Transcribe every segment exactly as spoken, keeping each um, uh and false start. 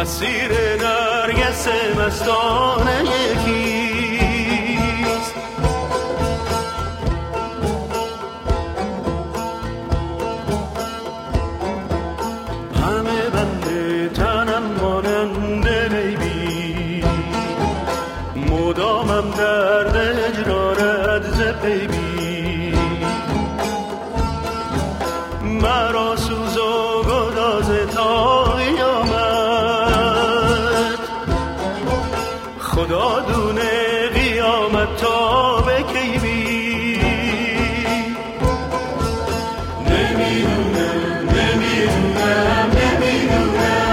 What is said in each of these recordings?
مسیر نرگس مستانه یکیست. همه بنده تنم مانند لیلی، مدامم درد هجرانت ز پیبی. مرا سوز و گداز تا قیامت، خدا دونه قیامت تا به کی بی. نمیدونم نمیدونم نمیدونم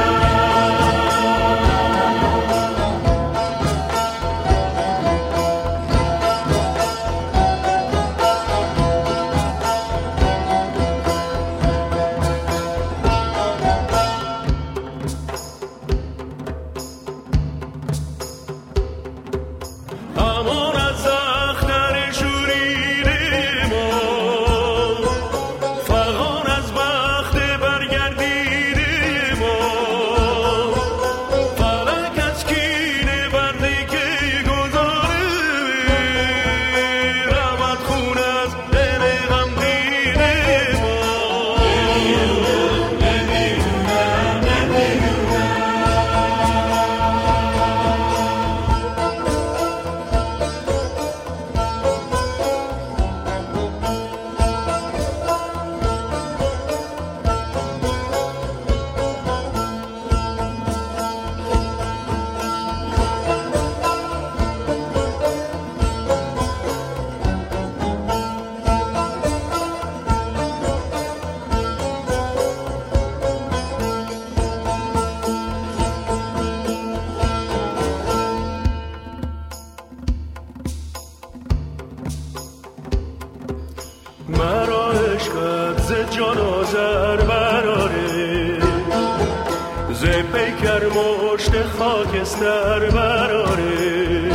مرا عشقت ز جان آذر براره، ز پیکر مشت خاکستر براره.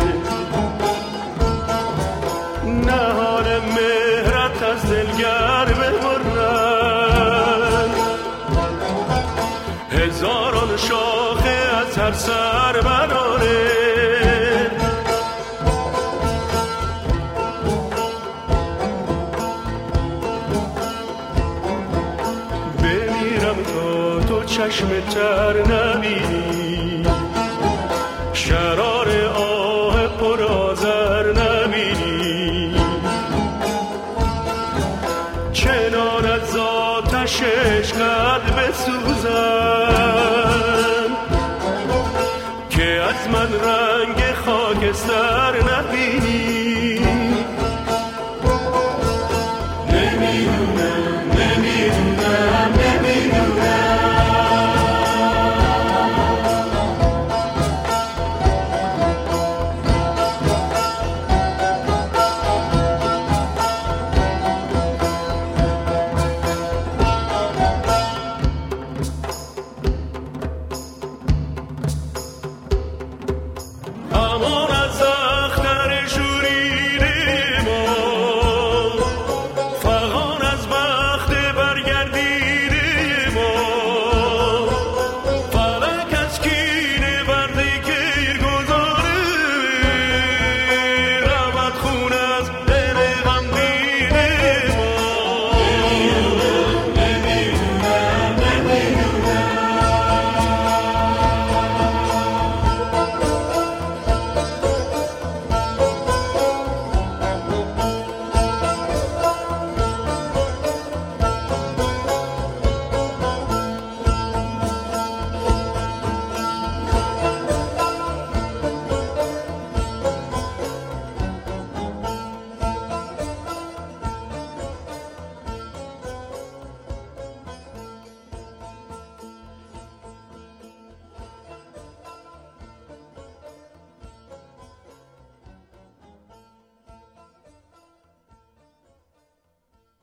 نهان مهرت از دلگر ببرن، هزاران شاخه از هر سر براره. چشم تر نبینی، شرار آه پر آذر نبینی. چنان از آتش عشقت بسوزم که از من رنگ خاکستر نبینی.